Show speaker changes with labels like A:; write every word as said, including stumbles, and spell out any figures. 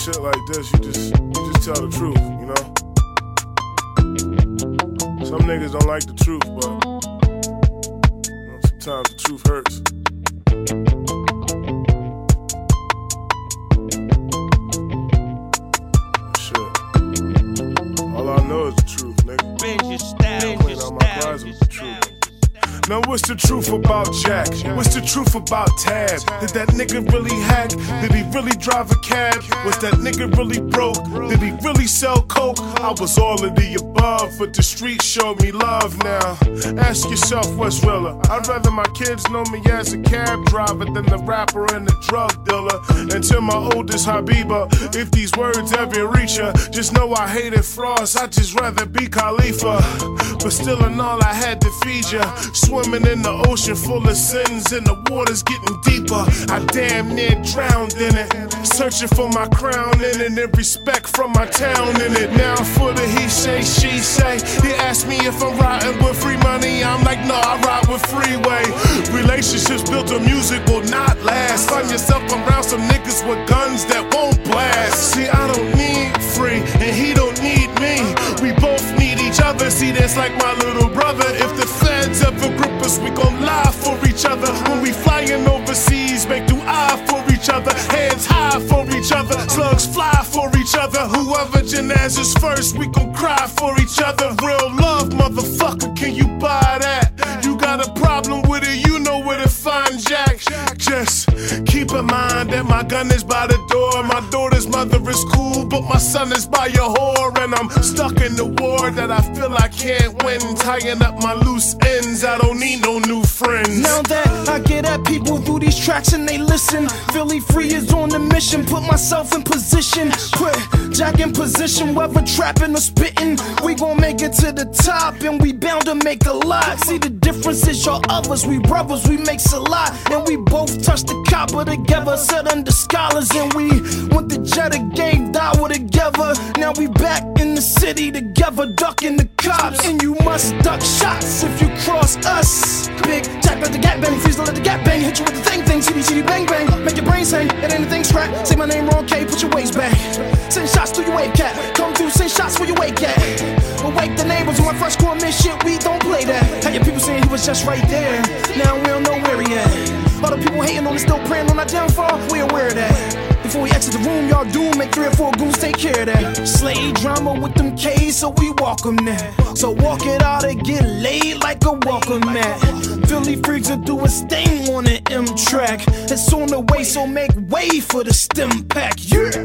A: shit like this, you just you just tell the truth, you know? Some niggas don't like the truth, but you know, sometimes the truth hurts. Shit. All I know is the truth, nigga. Clean out my closet with the truth. Now what's the truth about Jack? What's the truth about Tab? Did that nigga really hack? Did he really drive a cab? Was that nigga really broke? Did he really sell coke? I was all of the above, but the streets showed me love now. Ask yourself what's realer. I'd rather my kids know me as a cab driver than the rapper and the drug dealer. And to my oldest Habiba, if these words ever reach ya, just know I hated Frost, I'd just rather be Khalifa. But still in all I had to feed ya. Swimming in the ocean full of sins and the water's getting deeper. I damn near drowned in it. Searching for my crown in it and respect from my town in it. Now for the he say, she say. They ask me if I'm riding with free money. I'm like, no, I ride with freeway. Relationships built on music will not last. Find yourself around some niggas with guns that won't blast. See, I don't need free and he don't need me. We both need each other. See, that's like my little brother. If the feds ever grip us, we gon' lie for each other. When we flying overseas, make do eye for each other. Hands high for each other. Slugs fly for each other. Whoever janazas first, we gon' cry for each other. Real love, motherfucker, can you buy that? You got a problem with it, you know where to find Jack. Just keep in mind that my gun is by the door. My daughter's mother is cool, but my son is by your whore. And I'm stuck in the war that I feel I can't win. Tying up my loose ends, I don't need no new friends.
B: Now that I get at people through these tracks and they listen, Philly Free is on the mission. Put myself in position, put Jack in position. Whether trapping or spitting, we gon' make it to the top, and we bound to make a lot. See, the difference is y'all others, we brothers, we makes a lot. And we both touch the copper together, sat under scholars, and we went to Jetta, gave Dawa together. Now we back in the city together, ducking the cops. And you must duck shots if you cross us. Big Jack let the gap bang, freeze let the gap bang. Hit you with the thing thing, city city bang bang. Make your brains hang, it ain't a thing scrap. Say my name wrong, K, put your waist back. Send shots to your wave cat, come through, send shots where you wake at. But wake the neighbors on my fresh core man shit, we don't play that. How your people saying he was just right there, now we don't know where he at. All the people hating on us, still praying on our downfall, we aware of that. Before we exit the room, y'all do make three or four goons take care of that. Slay drama with them K's, so we welcome that. So walk it out and get laid like a welcome mat. Philly Freaks will do a stain on an M track. It's on the way, so make way for the stem pack. Yeah.